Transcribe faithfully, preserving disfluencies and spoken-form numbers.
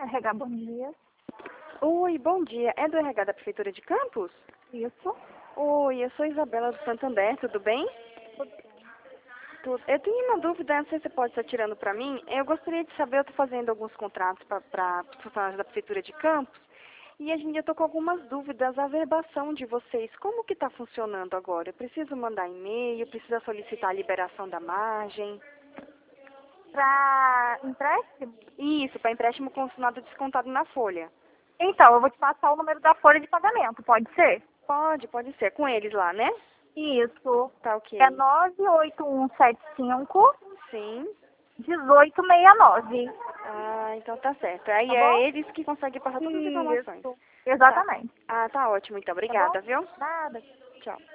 R H, bom dia. Oi, bom dia. É do R H da Prefeitura de Campos? Isso. Oi, eu sou Isabela do Santander, tudo bem? Tudo. Eu tenho uma dúvida, não sei se você pode estar tirando para mim. Eu gostaria de saber, eu estou fazendo alguns contratos para funcionários da Prefeitura de Campos e a gente, eu estou com algumas dúvidas. A verbação de vocês, como que está funcionando agora? Eu preciso mandar e-mail, preciso solicitar a liberação da margem? Para empréstimo? Isso, para empréstimo consignado descontado na folha. Então, eu vou te passar o número da folha de pagamento, pode ser? Pode, pode ser. Com eles lá, né? Isso. Tá ok. É nove oito um sete cinco, Sim. um oito seis nove. Ah, então tá certo. Aí Tá é bom? eles que conseguem passar todas as informações. Isso. Tá. Exatamente. Ah, tá ótimo então. Tá bom? Obrigada, viu? Nada. Tchau.